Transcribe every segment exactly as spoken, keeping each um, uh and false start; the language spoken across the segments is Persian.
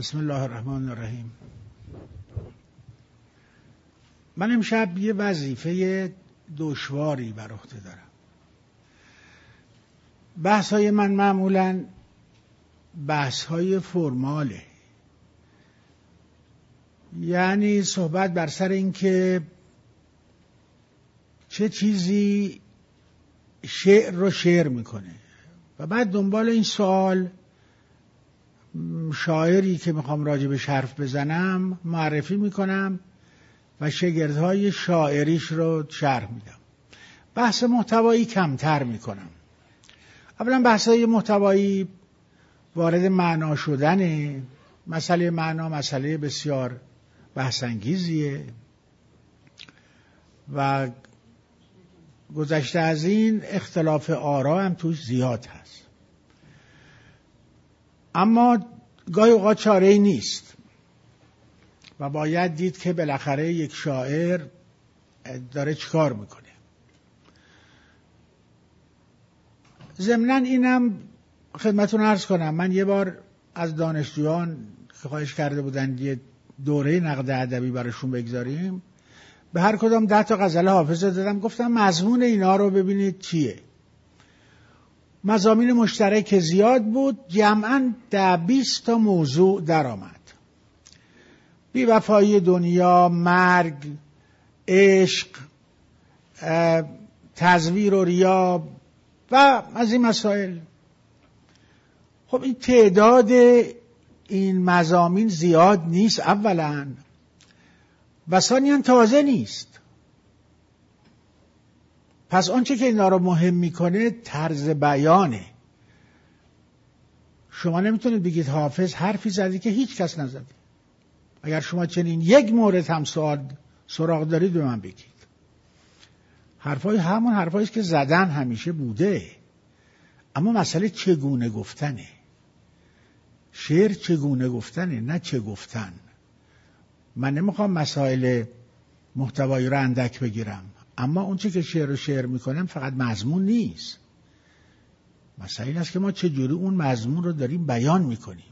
بسم الله الرحمن الرحیم. من امشب یه وظیفه دشواری بر عهده دارم. بحث‌های من معمولاً بحث‌های فرماله، یعنی صحبت بر سر این که چه چیزی شعر رو شعر میکنه و بعد دنبال این سوال شاعری که میخوام راجبش حرف بزنم معرفی میکنم و شگردهای شاعریش رو شرح میدم. بحث محتوایی کمتر میکنم. اولا بحثای محتوایی وارد معنا شدنه. مسئله معنا مسئله بسیار بحث‌انگیزیه و گذشته از این اختلاف آرا هم توش زیاد هست، اما گاهی اوقات چاره‌ای نیست و باید دید که بالاخره یک شاعر داره چیکار میکنه. ضمناً اینم خدمتون عرض کنم، من یه بار از دانشجویان که خواهش کرده بودن یه دوره نقد ادبی براشون بگذاریم، به هر کدام ده تا غزل حافظ دادم، گفتم مضمون اینا رو ببینید چیه. مضامین مشترک زیاد بود، جمعاً ده بیست تا موضوع در آمد: بی‌وفایی دنیا، مرگ، عشق، تزویر و ریا و از این مسائل. خب این تعداد این مضامین زیاد نیست اولاً و ثانیاً تازه نیست. پس آنچه که اینا رو مهم میکنه طرز بیانه. شما نمیتونید بگید حافظ حرفی زدی که هیچ کس نزده. اگر شما چنین یک مورد هم سوال سراغ دارید به من بگید. حرفای همون حرفایی که زدن همیشه بوده، اما مسئله چگونه گفتنه. شعر چگونه گفتنه، نه چه گفتن. من نمیخوام مسائل محتوایی رو اندک بگیرم، اما اون چی که شعر رو شعر میکنم فقط مضمون نیست. مسئله این است که ما چجوری اون مضمون رو داریم بیان میکنیم.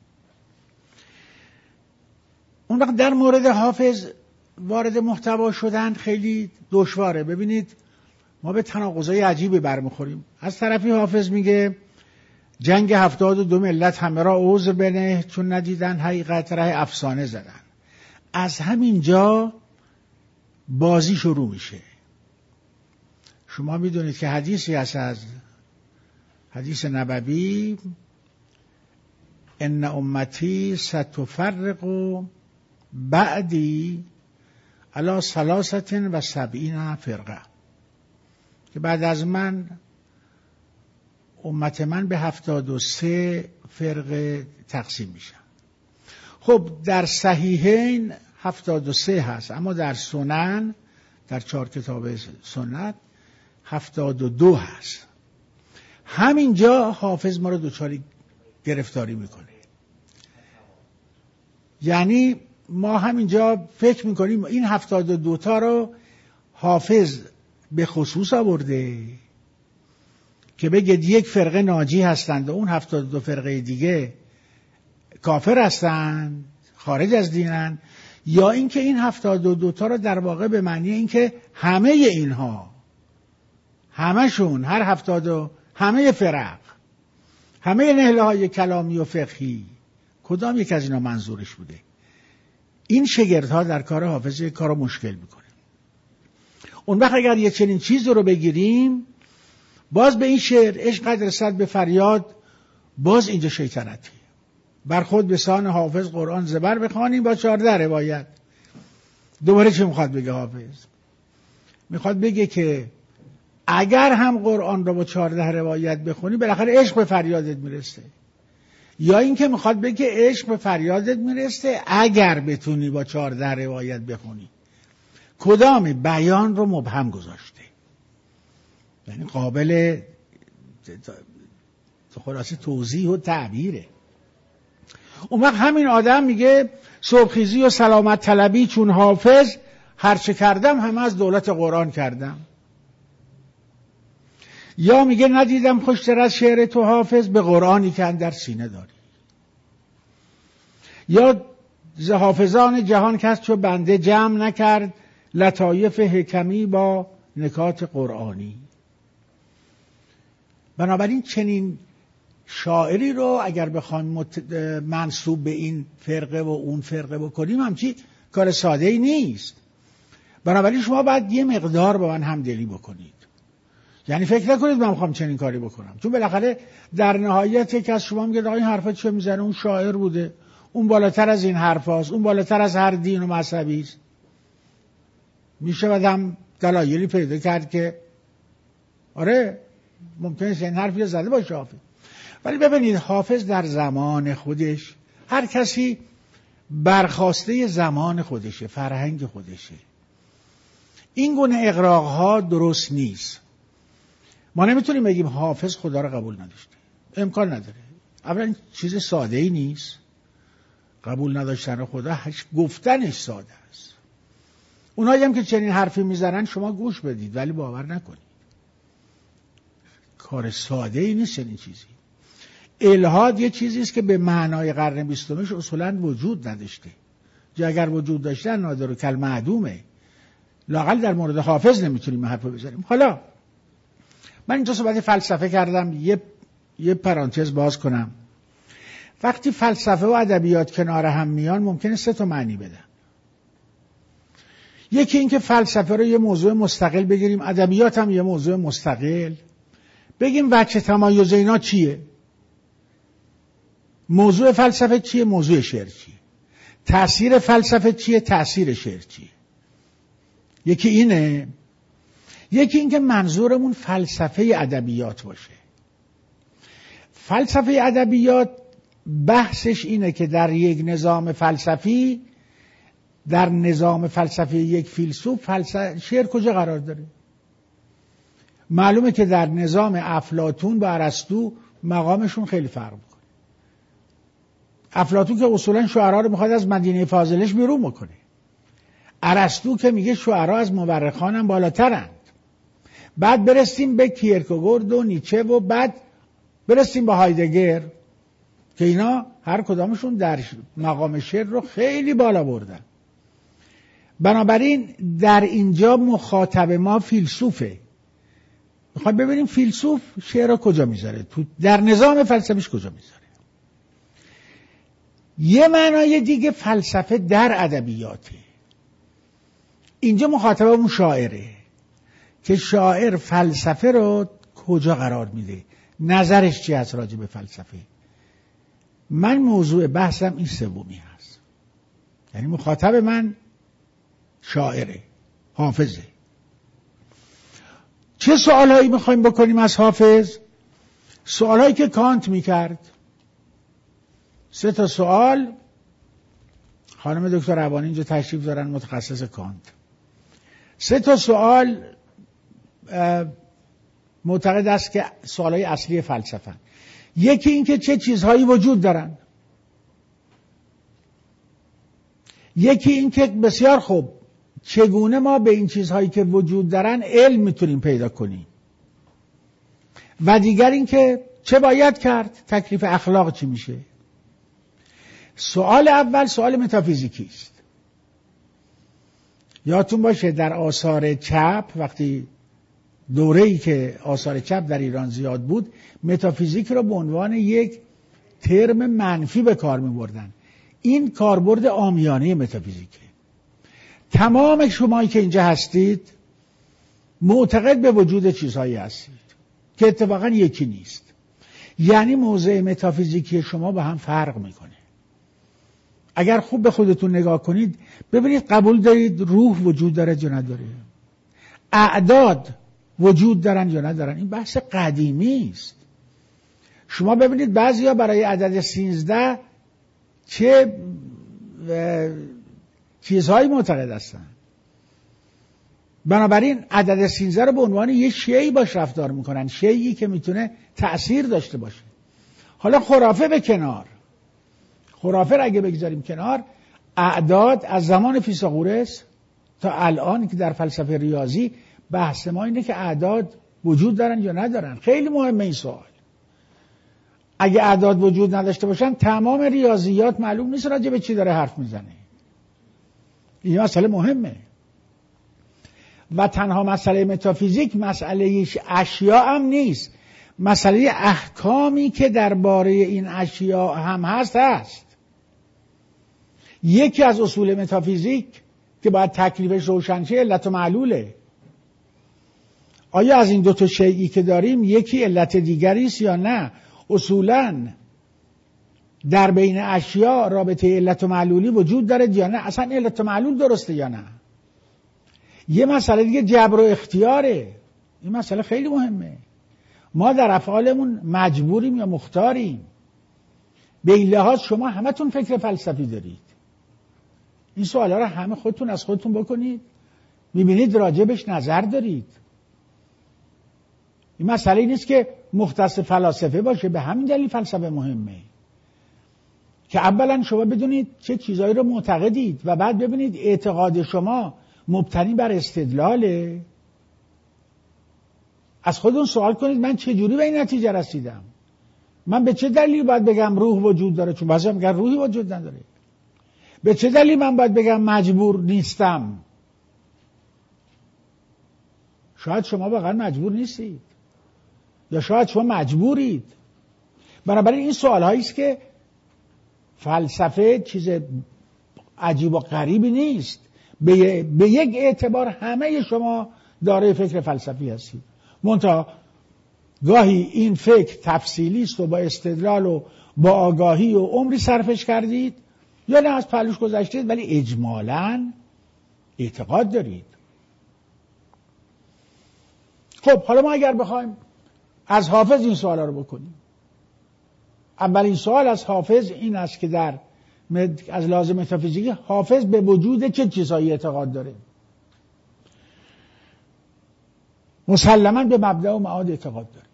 اون وقت در مورد حافظ وارد محتوا شدن خیلی دشواره. ببینید ما به تناقضای عجیبی برمیخوریم. از طرفی حافظ میگه جنگ هفتاد و دو ملت همه را عذر بنه، چون ندیدن حقیقت ره افسانه زدن. از همین جا بازی شروع میشه. شما میدونید که حدیثی هست از حدیث نبوی: ان امتی ستفرق بعدی علی ثلاثة و سبعین فرقه، که بعد از من امت من به هفتاد و سه فرقه تقسیم میشن. خب در صحیحین هفتاد و سه هست، اما در سنن، در چهار کتاب سنت هفتاد و دو هست. همینجا حافظ ما رو دوچاری گرفتاری میکنه. یعنی ما همینجا فکر میکنیم این هفتاد و دو تا رو حافظ به خصوص آورده که بگید یک فرقه ناجی هستند و اون هفتاد و دو فرقه دیگه کافر هستند، خارج از دینن، یا اینکه این هفتاد و دو تا رو در واقع به معنی اینکه همه اینها، همشون، هر هفتاد و همه فرق، همه نهله های کلامی و فقهی، کدام یک از اینا منظورش بوده. این شگردها در کار حافظ یک کار مشکل میکنه. اون وقت اگر یه چنین چیز رو بگیریم، باز به این شعر عشق قد رسد به فریاد، باز اینجا شیطنتی. بر خود به سان حافظ قرآن زبر بخوانیم با چهارده روایت. دوباره چه میخواد بگه حافظ؟ میخواد بگه که اگر هم قرآن رو با چهارده روایت بخونی بالاخره عشق به فریادت میرسه، یا اینکه میخواد بگه عشق به فریادت میرسه اگر بتونی با چهارده روایت بخونی. کدام بیان رو مبهم گذاشته، یعنی قابل خلاصه توضیح و تعبیره. اون وقت همین آدم میگه صبحخیزی و سلامت طلبی چون حافظ، هرچه کردم همه از دولت قرآن کردم. یا میگه ندیدم خوشتر از شعر تو حافظ به قرآنی که اندر سینه داری. یا ز حافظان جهان کس چو بنده جمع نکرد لطایف حکمی با نکات قرآنی. بنابراین چنین شاعری رو اگر بخوایم مت... منسوب به این فرقه و اون فرقه بکنیم همچی کار ساده ای نیست. بنابراین شما باید یه مقدار با من همدلی بکنید. یعنی فکر نکنید من میخوام چنین کاری بکنم، چون بالاخره در نهایت یکی از شما میگه آقا این حرفا چه میزنه، اون شاعر بوده، اون بالاتر از این حرفاست، اون بالاتر از هر دین و مذهبی است. میشه آدم دلایلی پیدا کرد که آره ممکنه این حرفی زده باشه حافظ. ولی ببینید حافظ در زمان خودش، هر کسی برخواسته زمان خودشه، فرهنگ خودشه. این گونه اغراق‌ها درست نیست. ما نمیتونیم بگیم حافظ خدا رو قبول نداشته، امکان نداره. اولا چیز ساده ای نیست قبول نداشتن خدا، گفتنش ساده است. اونایی هم که چنین حرفی میزنن شما گوش بدید ولی باور نکنید، کار ساده ای نیست چنین چیزی. الحاد یه چیزی است که به معنای قرن بیستمش اصولا وجود نداشته، یا اگر وجود داشته نادر و کل معدومه. لااقل در مورد حافظ نمیتونیم حرف بزنیم. حالا من اینجا صحبت فلسفه کردم، یه یه پرانتز باز کنم. وقتی فلسفه و ادبیات کنار هم میان ممکنه سه تا معنی بدن. یکی این که فلسفه رو یه موضوع مستقل بگیریم، ادبیات هم یه موضوع مستقل، بگیم وجه تمایز اینا چیه، موضوع فلسفه چیه، موضوع شعر چیه، تأثیر فلسفه چیه، تأثیر شعر چیه. یکی اینه. یکی این که منظورمون فلسفه ادبیات باشه. فلسفه ادبیات بحثش اینه که در یک نظام فلسفی، در نظام فلسفی یک فیلسوف، فلسفه شعر کجا قرار داره؟ معلومه که در نظام افلاطون با ارسطو مقامشون خیلی فرق میکنه. افلاطون که اصولا شعرا رو میخواد از مدینه فاضلش بیرون بکنه، ارسطو که میگه شعرا از مورخان هم بالاترند. بعد برسیم به کیرکگورد و نیچه و بعد برسیم به هایدگر که اینا هر کدامشون در مقام شعر رو خیلی بالا بردن. بنابراین در اینجا مخاطب ما فیلسوفه. میخوایم ببینیم فیلسوف شعر رو کجا میذاره، تو در نظام فلسفیش کجا میذاره. یه معنای دیگه فلسفه در ادبیاته. اینجا مخاطبمون شاعره که شاعر فلسفه رو کجا قرار میده، نظرش چی هست راجع به فلسفه. من موضوع بحثم این سومی هست، یعنی مخاطب من شاعره، حافظه. چه سوالهایی میخوایم بکنیم از حافظ؟ سوالهایی که کانت میکرد. سه تا سوال. خانم دکتر روانی اینجا تشریف دارن، متخصص کانت. سه تا سوال معتقد است که سوالهای اصلی فلسفه. یکی این که چه چیزهایی وجود دارن. یکی این که بسیار خوب چگونه ما به این چیزهایی که وجود دارن علم میتونیم پیدا کنیم. و دیگر این که چه باید کرد، تکلیف اخلاق چی میشه. سوال اول سوال متافیزیکی است. یادتون باشه در آثار چپ، وقتی دوره‌ای که آثار چپ در ایران زیاد بود، متافیزیک رو به عنوان یک ترم منفی به کار می‌بردن. این کاربرد عامیانه متافیزیکه. تمام شمایی که اینجا هستید معتقد به وجود چیزهایی هستید که اتفاقا یکی نیست. یعنی موضع متافیزیکی شما با هم فرق میکنه. اگر خوب به خودتون نگاه کنید ببینید قبول دارید روح وجود داره یا نداره، اعداد وجود دارن یا ندارن. این بحث قدیمی است. شما ببینید بعضیا برای عدد سیزده چه چیزهایی معتقد هستن. بنابراین عدد سیزده رو به عنوان یه شیئی باش رفتار میکنن، شیئی که میتونه تأثیر داشته باشه. حالا خرافه به کنار، خرافه رو اگه بگذاریم کنار، اعداد از زمان فیثاغورس تا الان که در فلسفه ریاضی بحث ما اینه که اعداد وجود دارن یا ندارن. خیلی مهمه این سوال. اگه اعداد وجود نداشته باشن تمام ریاضیات معلوم نیست راجع به چی داره حرف میزنه. این مسئله مهمه. و تنها مسئله متافیزیک مسئله اشیاء هم نیست، مسئله احکامی که درباره این اشیاء هم هست هست. یکی از اصول متافیزیک که باید تکلیفش روشن شه علت و معلوله. آیا از این دو تا شیئی که داریم یکی علت دیگری است یا نه؟ اصولاً در بین اشیاء رابطه علت و معلولی وجود داره یا نه؟ اصلا علت و معلول درسته یا نه؟ یه مسئله دیگه جبر و اختیاره. این مسئله خیلی مهمه. ما در افعالمون مجبوریم یا مختاریم؟ به این لحاظ شما همتون فکر فلسفی دارید. این سوالا رو همه خودتون از خودتون بکنید، میبینید راجبش نظر دارید. این مسئله نیست که مختص فلاسفه باشه. به همین دلیل فلسفه مهمه که اولا شما بدونید چه چیزایی رو معتقدید و بعد ببینید اعتقاد شما مبتنی بر استدلاله. از خودتون سوال کنید من چه جوری به این نتیجه رسیدم؟ من به چه دلیل باید بگم روح وجود داره؟ چون بعضی میگن روحی وجود نداره. به چه دلیل من باید بگم مجبور نیستم؟ شاید شما واقعا مجبور نیستید یا شاید شما مجبورید. بنابراین این سوال هایی است که فلسفه چیز عجیب و غریبی نیست. به, به یک اعتبار همه شما دارای فکر فلسفی هستید، منتها گاهی این فکر تفصیلی است و با استدلال و با آگاهی و عمری صرفش کردید یا نه از پهلوش گذشتید ولی اجمالاً اعتقاد دارید. خب حالا ما اگر بخوایم از حافظ این سوالا رو بکنیم، اولین سوال از حافظ این است که در از لازم متافیزیکی حافظ به وجود چه چیزهایی اعتقاد داره؟ مسلماً به مبدأ و معاد اعتقاد داره.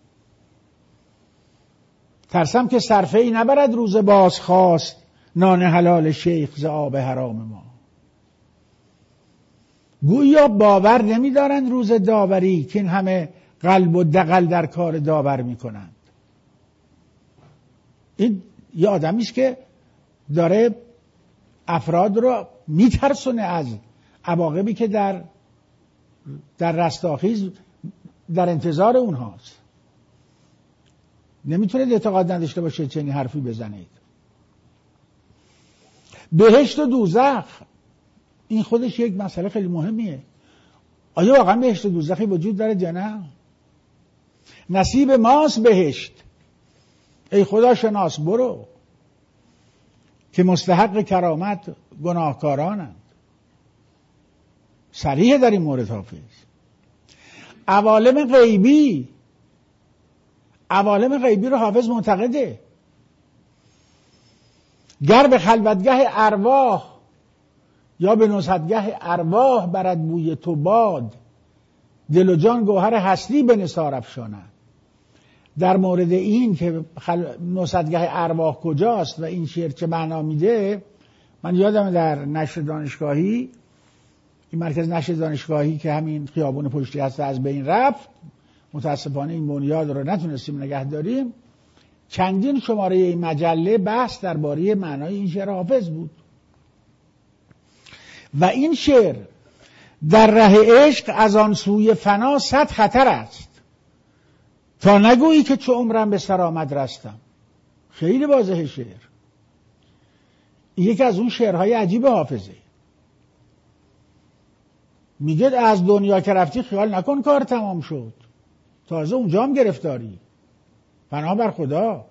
ترسم که صرفه ای نبرد روز باز خواست نان حلال شیخ ز آب حرام ما. گویا باور نمی دارند روز داوری که این همه قلب و دغل در کار داور می کنند. این یه آدمی است که داره افراد رو می ترسونه از عواقبی که در در رستاخیز در انتظار اونهاست. نمیتونید اعتقاد نداشته باشه چنین حرفی بزنید. بهشت و دوزخ این خودش یک مسئله خیلی مهمیه. آیا واقعا بهشت و دوزخی وجود داره یا نه؟ نصیب ماست بهشت، ای خدا شناس برو، که مستحق کرامت گناهکارانند. صریح در این مورد حافظ. عوالم غیبی، عوالم غیبی رو حافظ معتقده. گر به خلوتگه ارواح یا به نزهتگه ارواح برد بوی تو باد، دل و جان گوهر هستی به نثار افشاند. در مورد این که خل... نزهتگه ارواح کجاست و این شعر چه معنا میده، من یادم در نشر دانشگاهی، این مرکز نشر دانشگاهی که همین خیابون پشتی هست از بین رفت، متاسفانه این بنیاد رو نتونستیم نگه داریم، چندین شماره این مجله بحث درباره معنای این شعر حافظ بود. و این شعر در ره عشق از آن سوی فنا صد خطر است، تا نگویی که چه عمرم به سرآمد رستم. خیلی واضحه شعر. یکی از اون شعرهای عجیب حافظه. میگه از دنیا که رفتی خیال نکن کار تمام شد، تازه اونجا هم گرفتاری، فنا بر خدا.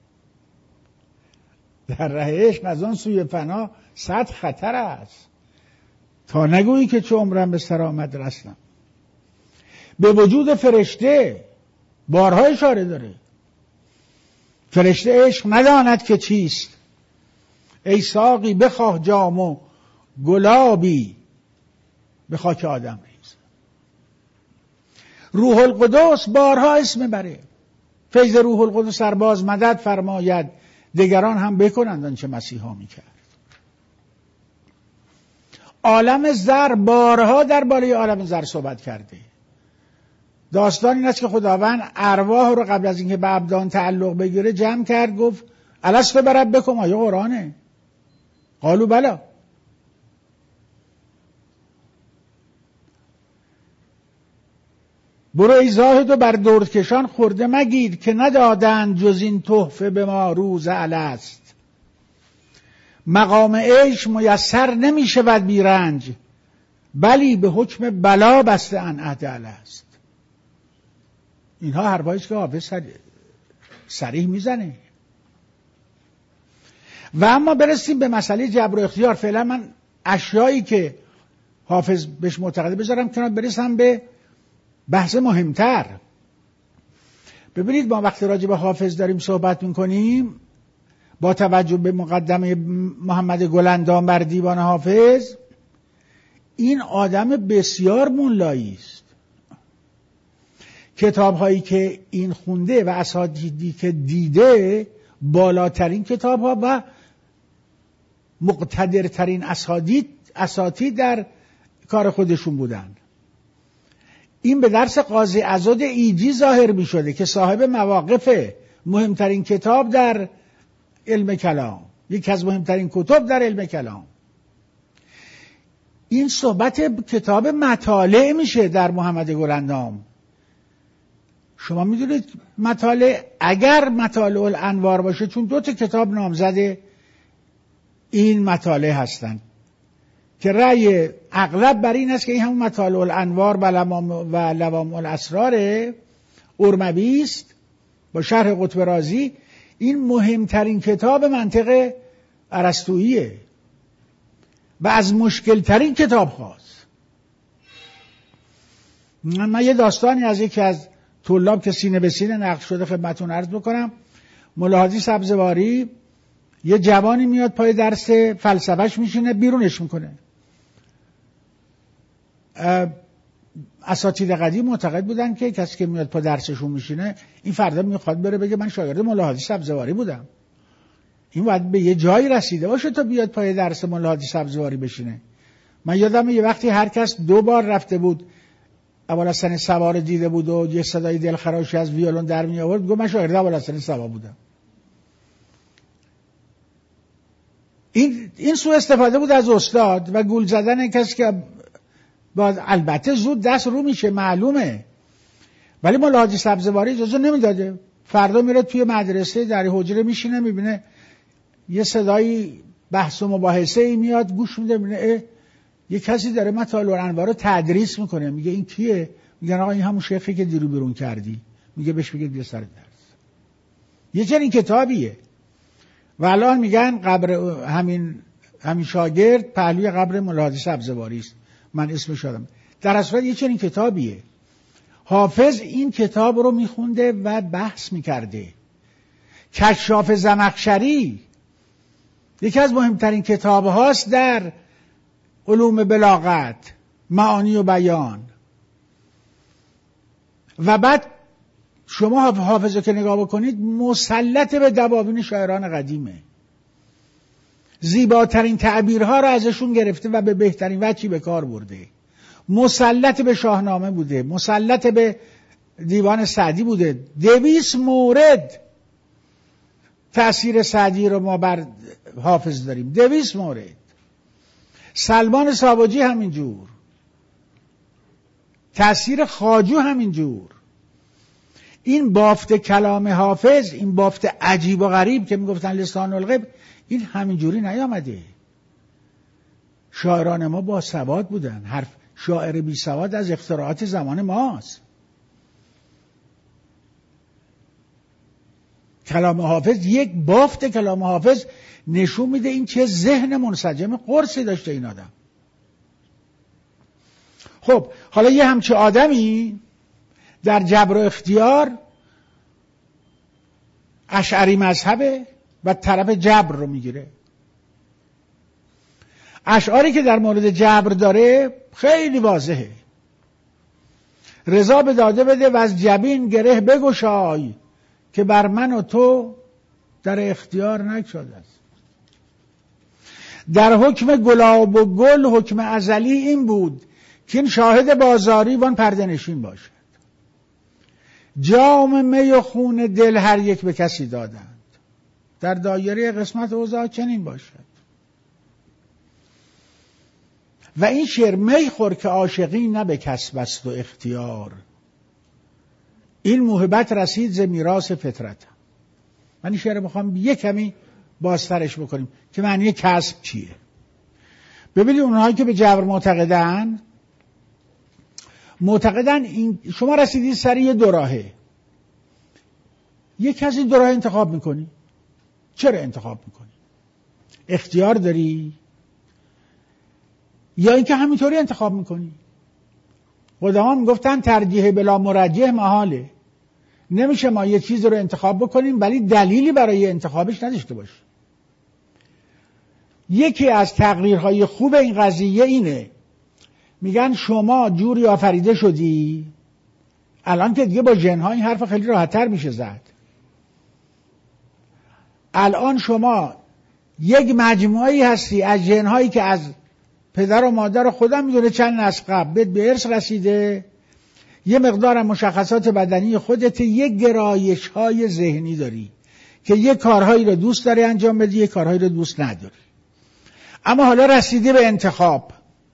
در ره عشق از آن سوی فنا صد خطر است، تا نگویی که چه عمرم به سرآمد رستم. به وجود فرشته بارها اشاره داره. فرشته عشق نداند که چیست، ای ساقی بخواه جام و گلابی به خاک آدم ریز. روح القدس بارها اسم بره. فیض روح القدس سرباز مدد فرماید، دگران هم بکنند آنچه مسیحا میکرد. عالم زر بارها درباره عالم زر صحبت کرده. داستان این است که خداوند ارواح رو قبل از اینکه به ابدان تعلق بگیره جمع کرد، گفت الست بربکم، آیه قرآنه. قالوا بلا. برو ای زاهد و بر دردکشان خورده مگیر، که ندادند جز این تحفه به ما روز الست. مقام عیش میسر نمی شود بی رنج، بلی به حکم بلا بسته ان عهد الست. اینها حرفاییست که حافظ صریح میزنه. و اما برسیم به مسئله جبر و اختیار. فعلا من اشیایی که حافظ بهش معتقده بذارم کنار، برسم به بحث مهمتر. ببینید ما وقتی راجع به حافظ داریم صحبت میکنیم، با توجه به مقدمه محمد گلندام بر دیوان حافظ، این آدم بسیار مولایی است. کتاب هایی که این خونده و اساتیدی که دیده، بالاترین کتاب ها و مقتدرترین اساتید اساتید در کار خودشون بودن. این به درس قاضی عضد ایجی ظاهر می شده که صاحب مواقف مهمترین کتاب در علم کلام، یکی از مهمترین کتب در علم کلام. این صحبت کتاب مطالع میشه در محمد گلندام. شما میدونید مطالع، اگر مطالع الانوار باشه، چون دو تا کتاب نامزد این مطالع هستند که رأی اغلب بر این است که این همون مطالع الانوار و لوامع الاسرار ارموی است با شرح قطب رازی. این مهمترین کتاب منطق ارسطوییه و از مشکل ترین کتاب هاست. من یه داستانی از یکی از طلاب که سینه به سینه نقل شده خدمتتون عرض بکنم. ملا حاجی سبزواری یه جوانی میاد پای درس فلسفهش میشینه، بیرونش میکنه. اساتید قدیم معتقد بودن که کسی که میاد پای درسشون میشینه، این فردا میخواد بره بگه من شاگرد ملا حاجی سبزواری بودم. این باید به یه جایی رسیده باشه تا بیاد پای درس ملا حاجی سبزواری بشینه. من یادم یه وقتی هر کس دو بار رفته بود ابوالحسن سوار دیده بود و یه صدای دلخراشی از ویولون در می آورد، گفت من شاگرد ابوالحسن سوار بودم. این این سوء استفاده بود از استاد و گول زدن کسی که باز البته زود دست رو میشه معلومه، ولی مولا حاجی سبزواری اجازه نمیداده. فردا میره توی مدرسه در حجره میشینه، میبینه یه صدای بحث و مباحثه ای میاد، گوش میده، میبینه یه کسی داره مطالع الانوار رو تدریس میکنه. میگه این کیه؟ میگن آقا این همون شیخی که دیرو بیرون کردی. میگه بهش بگید بیا سر درس. یه چنین کتابیه و الان میگن قبر همین همین شاگرد پهلوی قبر مولا حاجی سبزواری است. من اسمش یادم. در اصل یه چنین کتابیه. حافظ این کتاب رو میخونده و بحث میکرده. کشاف زمخشری یکی از مهمترین کتاب هاست در علوم بلاغت، معانی و بیان. و بعد شما حافظ رو که نگاه بکنید، مسلط به دواوین شاعران قدیمه. زیباترین تعبیرها رو ازشون گرفته و به بهترین وجهی به کار برده. مسلط به شاهنامه بوده، مسلط به دیوان سعدی بوده. دویست مورد تأثیر سعدی رو ما بر حافظ داریم، دویست مورد. سلمان ساواجی همینجور، تأثیر خواجو همینجور. این بافت کلام حافظ، این بافت عجیب و غریب که میگفتن لسان الغیب، این همینجوری نیامده. شاعران ما با سواد بودن. حرف شاعر بی سواد از اختراعات زمان ماست. کلام حافظ، یک بافت کلام حافظ نشون میده این چه ذهن منسجم قرصی داشته این آدم. خب حالا یه همچه آدمی در جبر و اختیار اشعری مذهبه و طرف جبر رو میگیره. اشعاری که در مورد جبر داره خیلی واضحه. رضا به داده بده و از جبین گره بگشای، که بر من و تو در اختیار نگشاده است. در حکم گلاب و گل حکم ازلی این بود که این شاهد بازاری وان پرده نشین باشد. جام می و خون دل هر یک به کسی دادند. در دایره قسمت اوضاع چنین باشد. و این شعر می خور که عاشقی نه به کسب است و اختیار، این موهبت رسید ز میراث فطرتم. من این شعر میخوام یه کمی بازترش بکنیم که معنی کسب چیه. ببینید اونهایی که به جبر معتقدن معتقدن این شما رسیدید سر یه دو راهه، یک از این دو راه انتخاب میکنی. چرا انتخاب میکنی؟ اختیار داری یا اینکه همینطوری انتخاب میکنی؟ قدما میگفتن ترجیح بلا مرجح محاله. نمیشه ما یه چیز رو انتخاب بکنیم ولی دلیلی برای انتخابش نداشته باشیم. یکی از تقریرهای خوب این قضیه اینه، میگن شما جوری آفریده شدی، الان که دیگه با ژن‌ها این حرف خیلی راحت‌تر میشه زد. الان شما یک مجموعه‌ای هستی از ژن‌هایی که از پدر و مادر و خدا میدونه چند نسل قبل به ارث رسیده، یه مقدار مشخصات بدنی خودت، یک گرایش‌های ذهنی داری که یه کارهایی رو دوست داری انجام بدی، یه کارهایی رو دوست نداری. اما حالا رسیدی به انتخاب،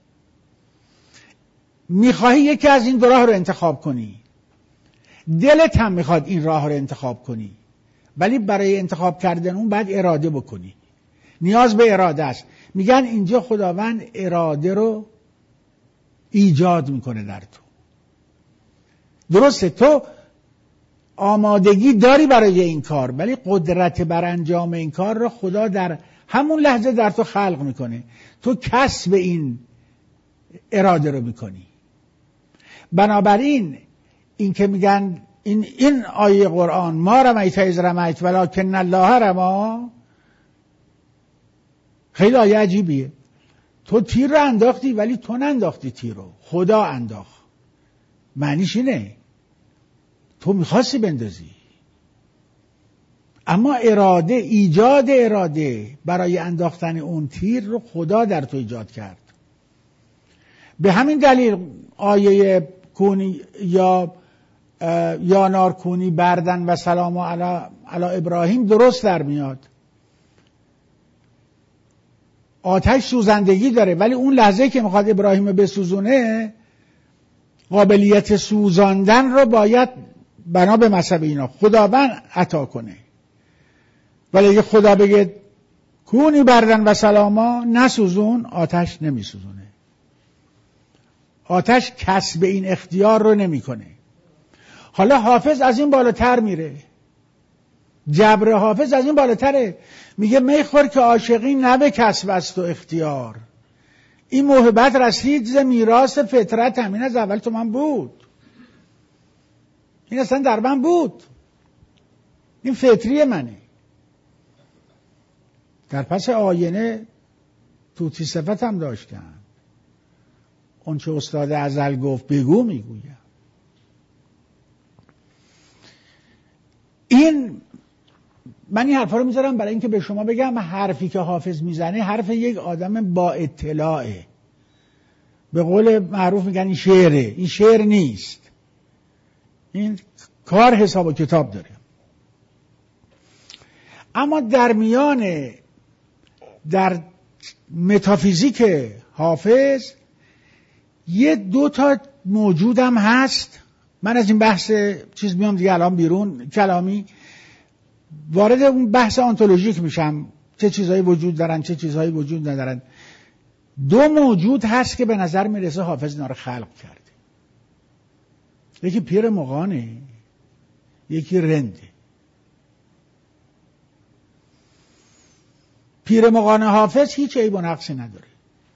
میخواهی یکی از این دو راه رو انتخاب کنی، دلت هم میخواد این راه رو انتخاب کنی، ولی برای انتخاب کردن اون باید اراده بکنی. نیاز به اراده است. میگن اینجا خداوند اراده رو ایجاد میکنه در تو. درسته تو آمادگی داری برای این کار، ولی قدرت بر انجام این کار رو خدا در همون لحظه در تو خلق میکنه. تو کسب این اراده رو میکنی. بنابراین این که میگن این این آیه قرآن ما رمیت اذ رمیت ولکن الله رمی، خیلی آیه عجیبیه. تو تیر رو انداختی ولی تو ننداختی تیر رو، خدا انداخت. معنیش اینه تو میخواستی بندازی، اما اراده، ایجاد اراده برای انداختن اون تیر رو خدا در تو ایجاد کرد. به همین دلیل آیه کونی یا یا نار کونی بردن و سلام علی علی ابراهیم درست در میاد. آتش سوزندگی داره ولی اون لحظه که میخواد ابراهیم بسوزونه قابلیت سوزاندن رو باید بنا به مذهب اینا خداوند عطا کنه. ولی اگه خدا بگه کونی بردن و سلاما نسوزون، آتش نمیسوزونه. آتش کسب این اختیار رو نمیکنه. حالا حافظ از این بالاتر میره. جبر حافظ از این بالاتره. میگه میخور که عاشقی نه به کسب است و اختیار، این موهبت رسید ز میراث فطرت. همین از اول تو من بود، این اصلا در من بود، این فطری منه. در پس آینه توتی صفت هم داشتن. اون چه استاد ازل گفت بگو میگویم. این من این حرفا رو میذارم برای اینکه به شما بگم حرفی که حافظ میزنه حرف یک آدم با اطلاعه. به قول معروف میگن این شعره، این شعر نیست، این کار حساب و کتاب داره. اما در میان در متافیزیک حافظ یه دو تا موجودم هست. من از این بحث چیز میام دیگه الان بیرون کلامی وارد اون بحث آنتولوژیک میشم، چه چیزهایی وجود دارن چه چیزهایی وجود ندارن. دو موجود هست که به نظر میرسه حافظ اینا رو خلق کرده. یکی پیر مغانه، یکی رنده. پیر مغان حافظ هیچ عیب و نقصی نداره.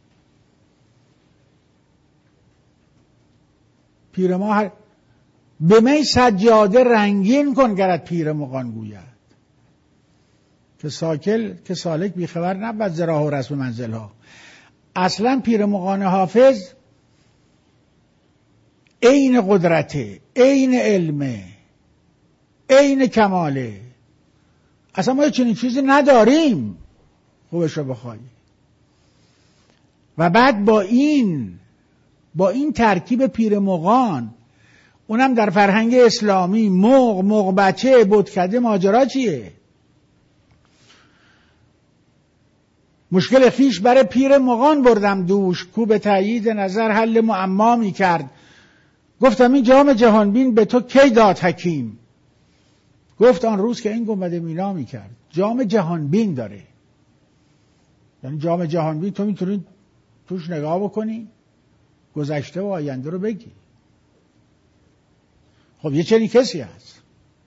پیر ما هر به می سجاده رنگین کن گرت پیر مغان گوید که ساکل که سالک بیخبر نبود ز راه و رسم منزل ها. اصلا پیر مغان حافظ عین قدرته، عین علمه، عین کماله. اصلا ما چنین چیزی نداریم خوبش رو بخوایی. و بعد با این با این ترکیب پیر مغان اونم در فرهنگ اسلامی. مغ مغ بچه بتکده ماجرا چیه؟ مشکل خیش برای پیر مغان بردم دوش، کو به تأیید نظر حل معما می کرد. گفتم این جام جهانبین به تو کی داد حکیم؟ گفت آن روز که این گنبد مینا می کرد. جام جهانبین داره، یعنی جام جهانبین تو میتونی توش نگاه بکنی، گذشته و آینده رو بگی. خب یه چنین کسی هست.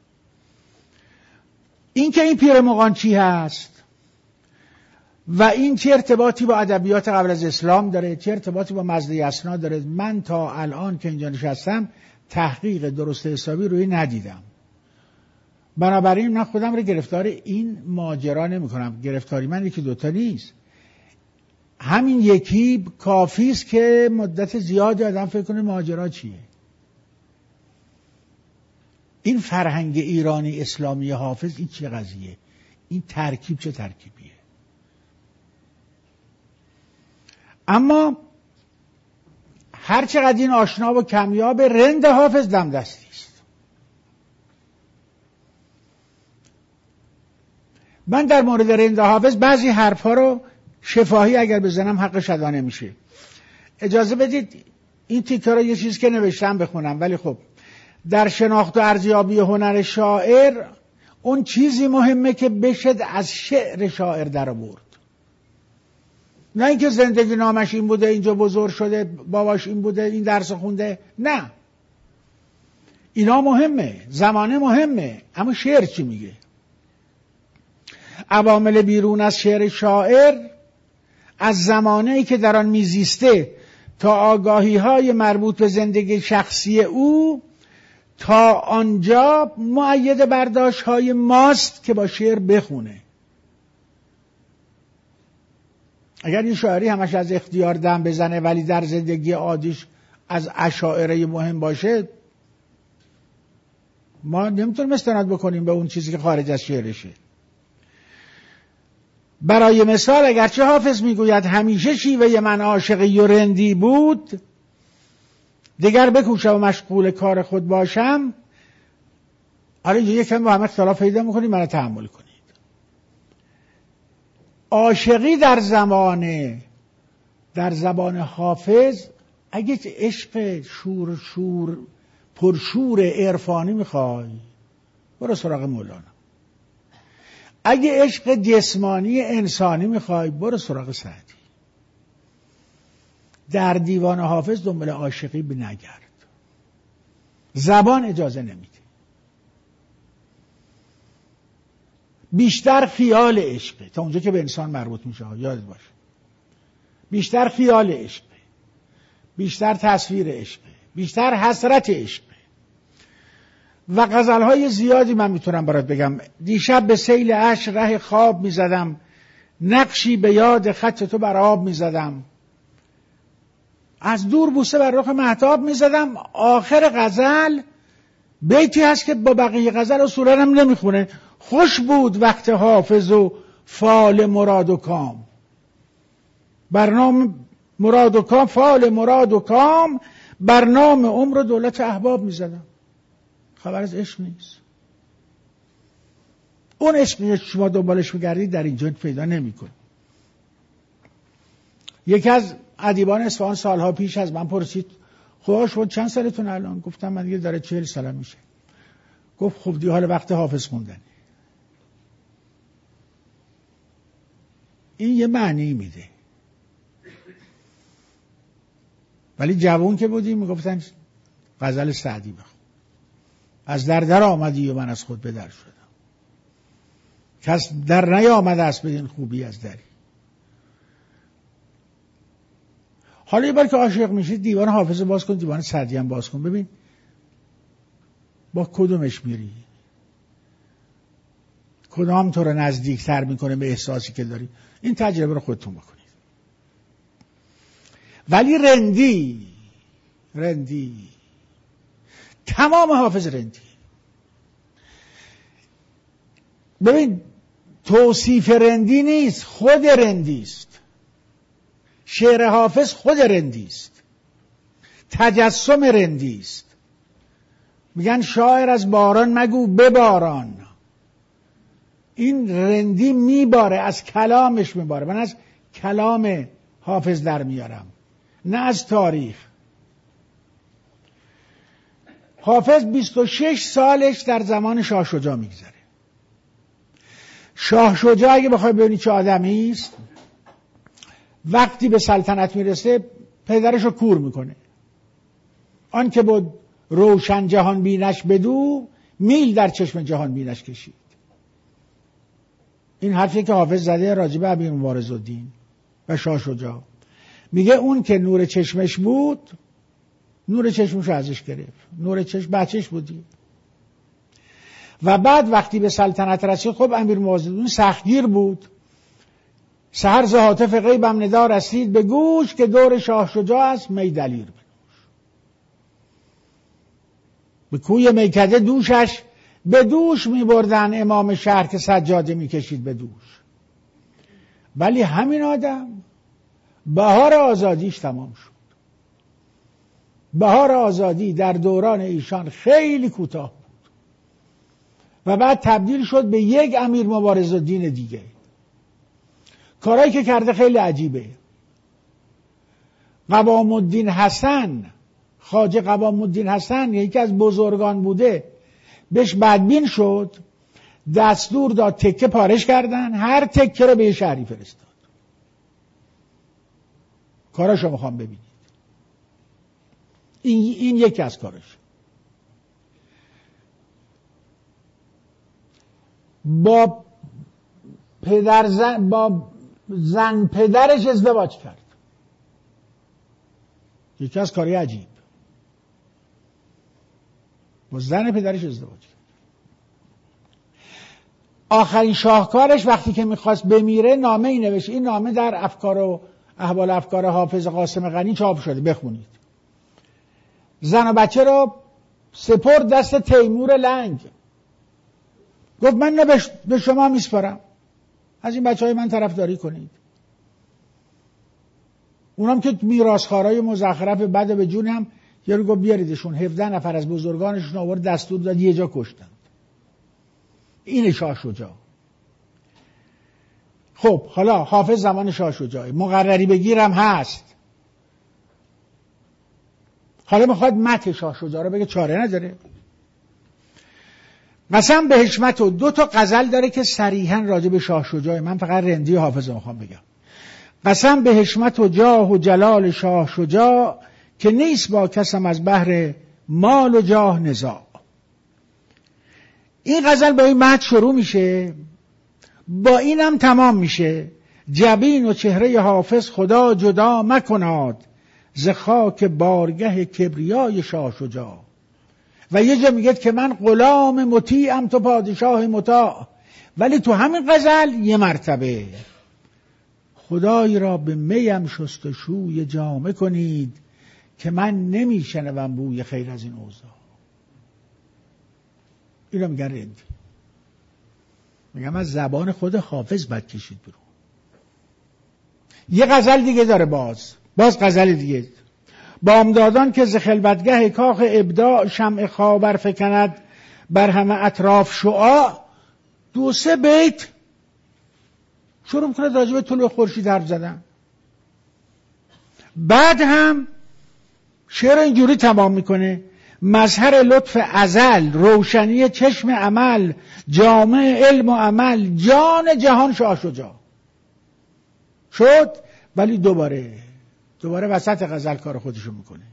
این که این پیر مغان چی هست و این چه ارتباطی با ادبیات قبل از اسلام داره، چه ارتباطی با مزده اسنا داره، من تا الان که اینجا نشستم تحقیق درست حسابی روی ندیدم. بنابراین من خودم رو گرفتار این ماجرا نمی کنم. گرفتاری من یکی دوتا نیست، همین یکی کافی است که مدت زیادی آدم فکر کنه ماجرا چیه. این فرهنگ ایرانی اسلامی حافظ این چه قضیه؟ این ترکیب چه ترکیبیه؟ اما هر چقدر این آشنا و کمیاب، رند حافظ دم دستی است. من در مورد رند حافظ بعضی حرفها رو شفاهی اگر بزنم حقش ادا نمیشه. اجازه بدید این تیکه رو یه چیز که نوشتم بخونم. ولی خب در شناخت و ارزیابی هنر شاعر اون چیزی مهمه که بشه از شعر شاعر در آورد، نه اینکه زندگی نامش این بوده، اینجا بزرگ شده، باباش این بوده، این درس خونده. نه، اینا مهمه، زمانه مهمه، اما شعر چی میگه؟ عوامل بیرون از شعر شاعر از زمانه‌ای که در آن میزیسته تا آگاهی‌های مربوط به زندگی شخصی او، تا آنجا مؤید برداشت‌های ماست که با شعر بخونه. اگر این شاعری همش از اختیار دم بزنه ولی در زندگی عادیش از اشاعره مهم باشه، ما نمیتونیم استناد بکنیم به اون چیزی که خارج از شعرشه. برای مثال اگرچه حافظ میگوید همیشه شیوه من عاشقی و رندی بود، دیگر بکوشم و مشغول کار خود باشم. حالا اینجا یکم با هم اختلاف پیدا میکنیم، منو تحمل کنید. عاشقی در زمان در زبان حافظ، اگه عشق شور شور پرشور عرفانی میخوای برو سراغ مولانا، اگه عشق جسمانی انسانی میخوای برو سراغ سعدی. در دیوان حافظ دنبال عاشقی بنگرد، زبان اجازه نمیده. بیشتر خیال عشقه تا اونجا که به انسان مربوط میشه، یاد باشه. بیشتر خیال عشقه، بیشتر تصویر عشقه، بیشتر حسرت عشقه. و غزلهای زیادی من میتونم برات بگم. دیشب به سیل عشق ره خواب میزدم، نقشی به یاد خط تو بر آب میزدم، از دور بوسه بر رخ مهتاب میزدم. آخر غزل بیتی هست که با بقیه غزل اصولا هم نمیخونه. خوش بود وقت حافظ و فال مراد و کام، برنامه مراد و کام، فال مراد و کام، برنامه عمر و دولت احباب میزدم. خبر از عشق نیست. اون عشقی که شما دنبالش میگردید در اینجا پیدا نمی‌کنید. یکی از ادیبان اصفهان سالها پیش از من پرسید خدا شما چند سالتون الان؟ گفتم من دیگه داره چهل سالم میشه. گفت خب دیگه حال وقت حافظ خوندن. این یه معنی میده. ولی جوان که بودیم میگفتن غزل سعدی بخون. از در در آمدی و من از خود به در شدم، کس در نیامد است بدین خوبی از دری. حالا یه بار که عاشق میشید دیوان حافظ باز کن، دیوان سعدی هم باز کن، ببین با کدومش میری، کدام تو رو نزدیکتر میکنه به احساسی که داری. این تجربه رو خودتون بکنید. ولی رندی رندی تمام حافظ رندی. ببین توصیف رندی نیست، خود رندی است. شعر حافظ خود رندی است، تجسم رندی است. میگن شاعر از باران مگو بباران. این رندی میباره، از کلامش میباره. من از کلام حافظ در میارم، نه از تاریخ. حافظ بیست و شش سالش در زمان شاه شجاع میگذره. شاه شجاع اگه بخوای ببینی چه آدمی است، وقتی به سلطنت میرسه پدرشو کور میکنه. آن که بود روشن جهان بینش بدو، میل در چشم جهان بینش کشید. این حرفی که حافظ زده راجب امیر مبارزالدین و شاه شجاع. میگه اون که نور چشمش بود، نور چشمش رو ازش گرفت. نور چشم بچهش بودی. و بعد وقتی به سلطنت رسید، خب امیر مبارزالدین سختگیر بود. سحر ز هاتف غیبم ندا رسید، به گوش که دور شاه شجاع است می دلیر بنوش. به کوی میکده دوشش به دوش می بردن امام شهر که سجاده می کشید به دوش. ولی همین آدم بهار آزادیش تمام شد. بهار آزادی در دوران ایشان خیلی کوتاه بود و بعد تبدیل شد به یک امیر مبارزالدین دیگه. کارهایی که کرده خیلی عجیبه. قوام الدین حسن، خواجه قوام الدین حسن، یکی از بزرگان بوده، بهش بدبین شد، دستور داد تکه پارش کردن، هر تکه رو به یه شهری فرستاد. کاراشو میخوام ببینید. این, این یکی از کاراش. با پدر زن با زن پدرش ازدواج کرد. یکی از کاری عجیب. با زن پدرش ازدواج کرد. آخرین شاهکارش وقتی که میخواست بمیره نامه ای نوشت. این نامه در افکار و احوال افکار حافظ قاسم غنی چاپ شده، بخونید. زن و بچه رو سپرد دست تیمور لنگ. گفت من نه به شما میسپارم، از این بچه های من طرفداری کنید. اونم که میراثخوارای مزخرف بد به جون هم یه رو گفت بیاریدشون. هفده نفر از بزرگانشون آورد دستور داد یه جا کشتند. این شاه شجاع. خب حالا حافظ زمان شاه شجاعه، مقرری بگیرم هست. حالا میخواد مت شاه شجاع رو بگه، چاره نداره. قسم به حشمت و دو تا غزل داره که صریحا راجع به شاه شجاع. من فقط رندی حافظ رو میخوام بگم. قسم به حشمت و جاه و جلال شاه شجاع، که نیست با کسم از بحر مال و جاه نزاع. این غزل با این متن شروع میشه، با اینم تمام میشه. جبین و چهره حافظ خدا جدا مکناد، ز خاک بارگه کبریای شاه شجاع. و یه جا میگه که من غلام مطیعم تو پادشاه مطاع. ولی تو همین غزل یه مرتبه خدای را به میم شستشوی جامه کنید، که من نمیشنوم بوی خیر از این اوضاع. اینو میگن رندی. میگم از زبان خود حافظ بد کشید برو. یه غزل دیگه داره، باز باز غزل دیگه. بامدادان که ز خلوتگه کاخ ابداع، شمع خاور فکند بر همه اطراف شعاع. دو سه بیت شروع میکنه راجع به طلوع خورشید حرف زدن. بعد هم شعر اینجوری تمام میکنه: مظهر لطف ازل، روشنی چشم عمل، جامع علم و عمل، جان جهان شاه شجاع. شد ولی دوباره دوباره وسط غزل کار خودشو میکنه.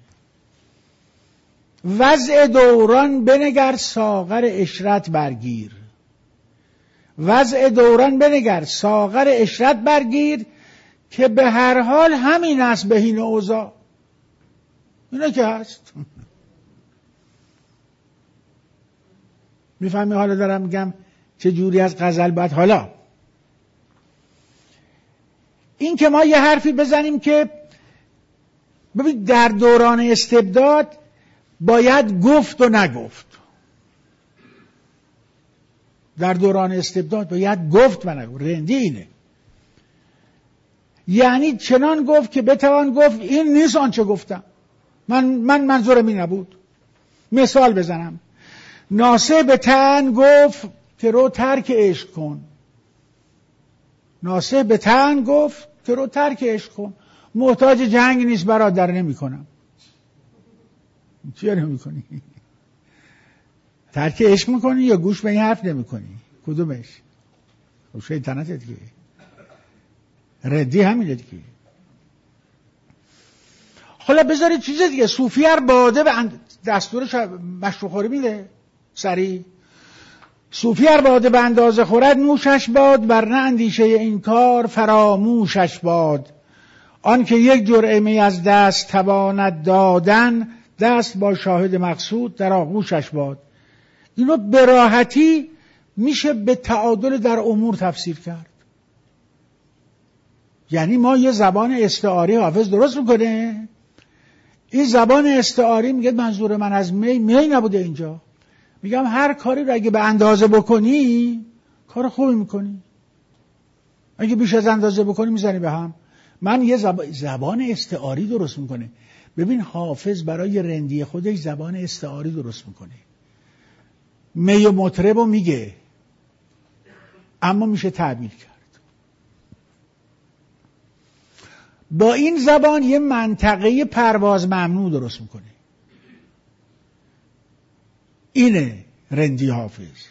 وضع دوران بنگر ساغر اشرت برگیر. وضع دوران بنگر ساغر اشرت برگیر، که به هر حال همین است بهین اوضاع. اینه که هست. میفهمی حالا دارم میگم چه جوری از غزل باید. حالا این که ما یه حرفی بزنیم که ببین در دوران استبداد باید گفت و نگفت. در دوران استبداد باید گفت و نگفت. رندی اینه. یعنی چنان گفت که بتوان گفت این نیست آنچه گفتم. من من منظورم این نبود. مثال بزنم: ناصح به تن گفت که رو ترک عشق کن. ناصح به تن گفت که رو ترک عشق کن. محتاج جنگ نیست برادر، نمی کنم. چیه نمی کنی؟ ترک عشق میکنی یا گوش به این حرف نمی کنی؟ کدومش؟ خب شیطنت دیگه، ردی همینه دیگه. حالا بذارید چیز دیگه. صوفی هر باده به دستورش مشروب خوری میده سریع. صوفی هر باده به اندازه خورد نوشش باد، ورنه اندیشه این کار فراموشش باد. آن که یک جرعه می از دست تواند دادن، دست با شاهد مقصود در آغوشش باد. اینو به راحتی میشه به تعادل در امور تفسیر کرد. یعنی ما یه زبان استعاری حافظ درست میکنه، این زبان استعاری میگه منظور من از می می نبوده اینجا. میگم هر کاری رو اگه به اندازه بکنی کار خوبی میکنی، اگه بیش از اندازه بکنی میزنی به هم. من یه زب... زبان استعاری درست میکنه. ببین حافظ برای رندی خودش زبان استعاری درست میکنه. می و مطرب رو میگه اما میشه تعبیر کرد. با این زبان یه منطقه پرواز ممنوع درست میکنه. اینه رندی حافظ.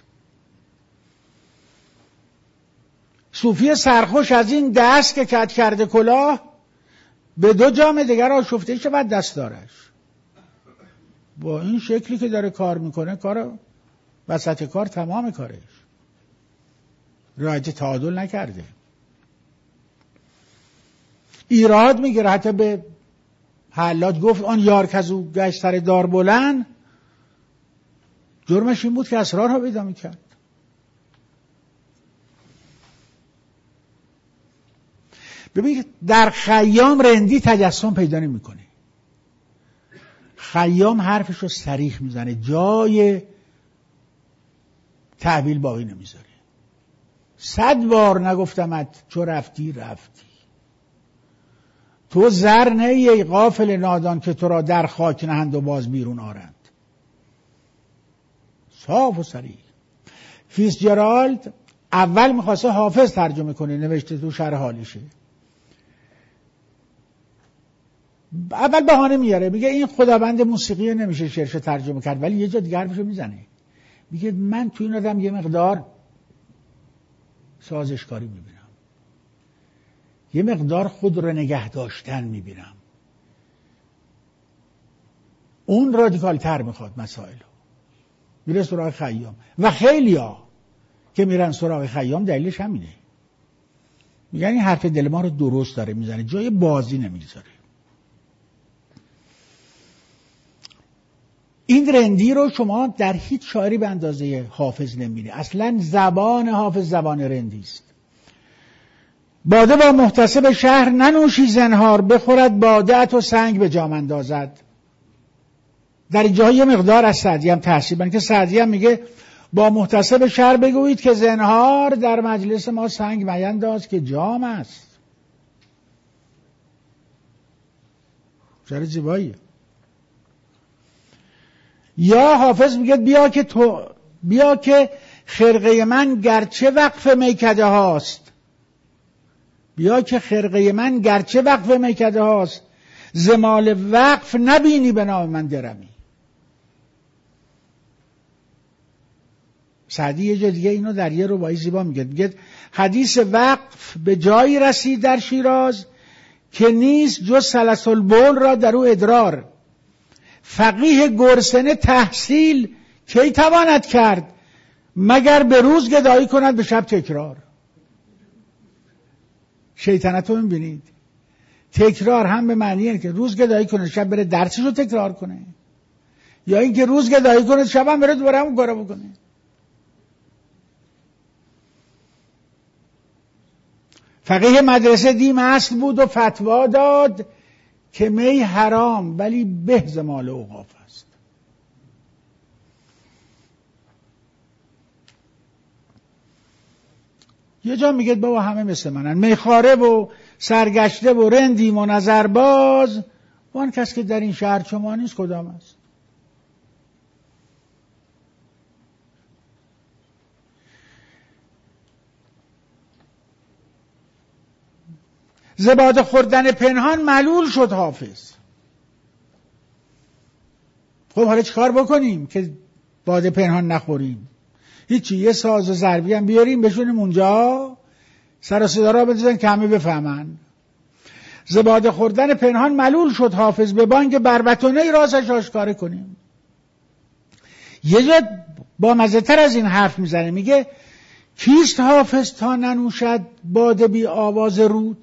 صوفی سرخوش از این دست که کج کرده کلاه، به دو جام دیگر آشفته شود دستارش. با این شکلی که داره کار میکنه، کار وسط کار تمام کارش رعایت تعادل نکرده. ایراد میگیره. حتی به حلات گفت آن یار که از او گشت سر دار بلند، جرمش این بود که اسرار ها پیدا میکرد. ببینید در خیام رندی تجسم پیدا نمیکنه. خیام حرفش رو صریح میزنه، جای تعبیل باقی نمیذاره. صد بار نگفتمت چو رفتی رفتی، تو زر نه ای غافل نادان که تو را در خاک نهند و باز بیرون آرند. صاف و صریح. فیتزجرالد اول میخواسته حافظ ترجمه کنه، نوشته تو شرح حالیشه. اول بهانه میاره، میگه این خداوند موسیقی نمیشه شعرش ترجمه کرد، ولی یه جا دیگه حرفشو میزنه، میگه من تو این آدم یه مقدار سازشکاری میبینم، یه مقدار خود رو نگه داشتن میبینم. اون رادیکال تر میخواد مسائل. میره سراغ خیام و خیلی ها که میرن سراغ خیام دلیلش همینه، میگن این حرف دل ما رو درست داره میزنه، جای بازی نمیذاره. این رندی رو شما در هیچ شاعری به اندازه حافظ نمیبینی. اصلا زبان حافظ زبان رندی است. باده با محتسب شهر ننوشی زنهار، بخورد باده و سنگ به جام اندازد. در اینجا یه مقدار از سعدی هم تحصیل بند که سعدی هم میگه با محتسب شهر بگویید که زنهار در مجلس ما سنگ مینداز که جام است. شعر زیباییه. یا حافظ میگه بیا که تو بیا که خرقه من گرچه وقف میکده هاست، بیا که خرقه من گرچه وقف میکده هاست، زمال وقف نبینی به نام من درمی. سعدی یه جا دیگه اینو در یه رباعی زیبا میگه، میگه حدیث وقف به جایی رسید در شیراز که نیست جز سلس البول را در او ادرار. فقیه گرسنه تحصیل کی تواند کرد، مگر به روز گدایی کند به شب تکرار. شیطنت رو میبینید، تکرار هم به معنیه که روز گدایی کنه شب بره درسش رو تکرار کنه، یا اینکه روز گدایی کنه شب هم بره دوباره همون کارو بکنه. فقیه مدرسه دیم اصل بود و فتوا داد که می حرام ولی به ز مال اوقاف است. یه جا میگه بابا همه مثل منن، میخواره و سرگشته و رندیم و نظرباز، وان کس که در این شهر شما نیست کدام است. ز باده خوردن پنهان ملول شد حافظ. خب حالا چیکار بکنیم که باده پنهان نخوریم؟ هیچی، یه ساز و ضربی هم بیاریم بشونیم اونجا، سر و صدا را بزنن که همه بفهمن. ز باده خوردن پنهان ملول شد حافظ، به بانگ بربطانه رازش آشکار کنیم. یه جا با مزه تر از این حرف میزنه، میگه کیست حافظ تا ننوشد باده بی آواز رود؟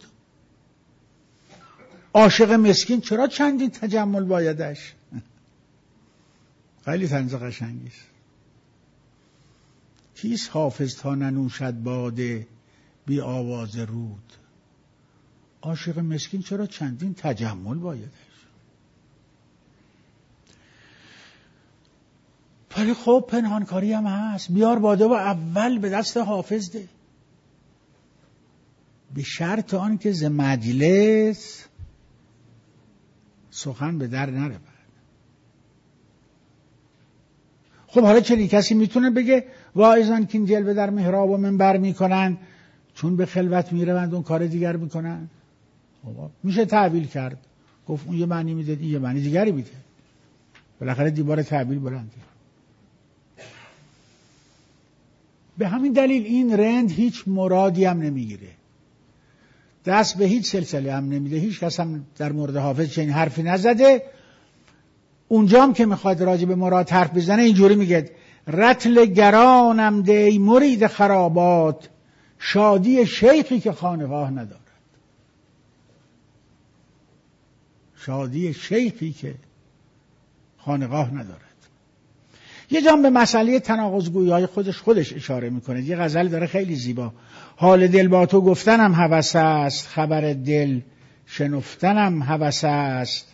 عاشق مسکین چرا چندین تجمل بایدش؟ خیلی طنز قشنگیست. کیست حافظ تا ننوشد باده بی آواز رود؟ عاشق مسکین چرا چندین تجمل بایدش؟ ولی خب پنهانکاری هم هست. بیار باده و اول به دست حافظ ده، به شرط آن که ز مجلس سخن به در نره. خب حالا چنین کسی میتونه بگه واعظان که این جلوه در محراب و منبر میکنن چون به خلوت میروند اون کار دیگر میکنن؟ میشه تعبیل کرد، گفت اون یه معنی میده این یه معنی دیگری میده، بالاخره دیوار تعبیل بلندی. به همین دلیل این رند هیچ مرادی هم نمیگیره، دست به هیچ سلسله هم نمیده. هیچ کس هم در مورد حافظ چنین حرفی نزده. اونجا هم که میخواد راجع به مراد حرف بزنه اینجوری میگه رتل گرانم ده ای مرید خرابات، شادی شیخی که خانقاه ندارد. شادی شیخی که خانقاه ندارد. یه جام به مسئله تناقض‌گویی های خودش خودش اشاره میکنه. یه غزل داره خیلی زیبا: حال دل با تو گفتنم هوس است، خبر دل شنفتنم هوس است.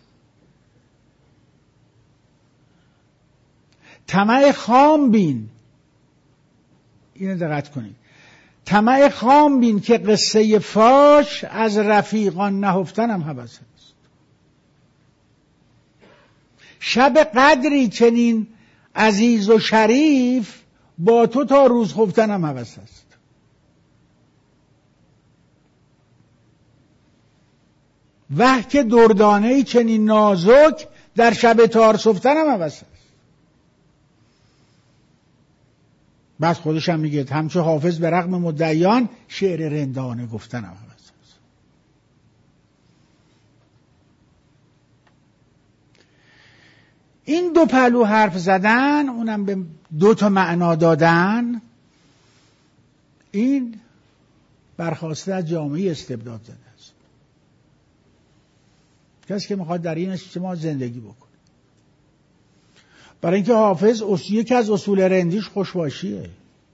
طمع خام بین، اینو دقت کنید، طمع خام بین که قصه فاش، از رفیقان نهفتنم هوس است. شب قدری چنین عزیز و شریف، با تو تا روز خفتنم هوس است. وه که دردانه‌ای چنین نازک، در شب تار سفتنم هوس است. بعد خودش هم میگه همچه حافظ به رغم مدعیان، شعر رندانه گفتنم هوس است. این دو پهلو حرف زدن، اونم به دو تا معنا دادن، این برخواسته از جامعه استبداد زده است. کسی که میخواد در این اجتماع زندگی بکنه. برای اینکه حافظ یکی از اصول رندیش خوشباشیه.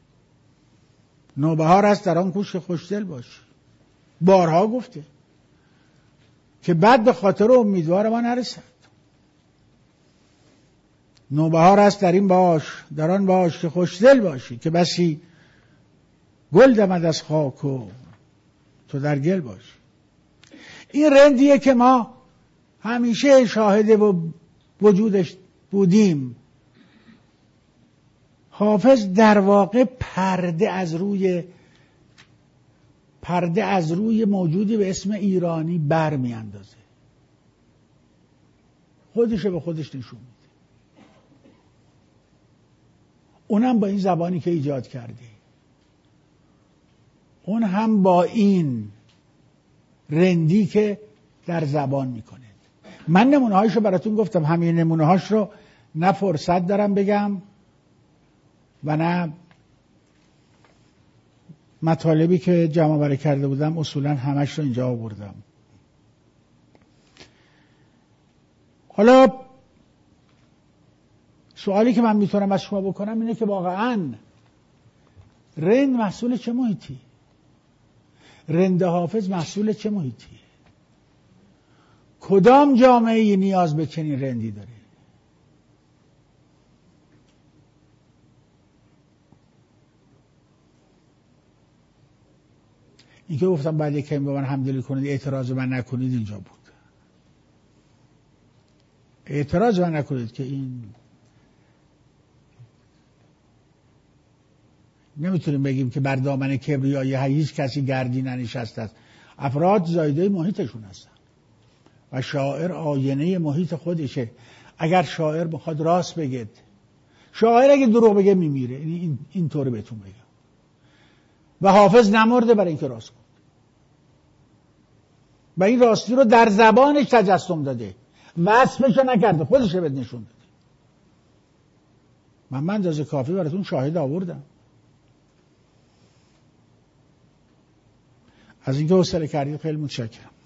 نوبهار است در آن کوش که خوشدل باشی. بارها گفته که بعد به خاطر امیدوار ما نرسد. نوبهار است در این باش، در آن باش که خوشدل باشی، که بسی گل دمد از خاک و تو در گل باشی. این رندیه که ما همیشه شاهد و وجودش بودیم. حافظ در واقع پرده از روی پرده از روی موجودی به اسم ایرانی بر می اندازه. خودشو به خودش نشون میده. اونم با این زبانی که ایجاد کرده، اون هم با این رندی که در زبان میکنه. من نمونه هایشو براتون گفتم، همین نمونه هاش رو نه فرصت دارم بگم و نه مطالبی که جمع آوری کرده بودم اصولا همش رو اینجا آوردم. حالا سوالی که من میتونم از شما بکنم اینه که واقعا رند محصول چه محیطی؟ رند حافظ محصول چه محیطی؟ کدام جامعه نیاز به چنین رندی داره؟ این که گفتم بعد یکی به من همدلی کنید، اعتراض من نکنید، اینجا بود. اعتراض من نکنید که این نمیتونیم بگیم که بر دامن کبریایی هیچ کسی گردی ننشسته است. افراد زایده محیطشون هستن و شاعر آینه محیط خودشه. اگر شاعر بخواد راست بگه، شاعر اگه دروغ بگه میمیره، این اینطوره بهتون بگم. و حافظ نمرده برای اینکه راست گفت و این راستی رو در زبانش تجسم داده، وصفش نکرده، خودش رو بهت نشون داده. من من اندازه کافی براتون شاهد آوردم. از اینکه حوصله کردید خیلی متشکرم.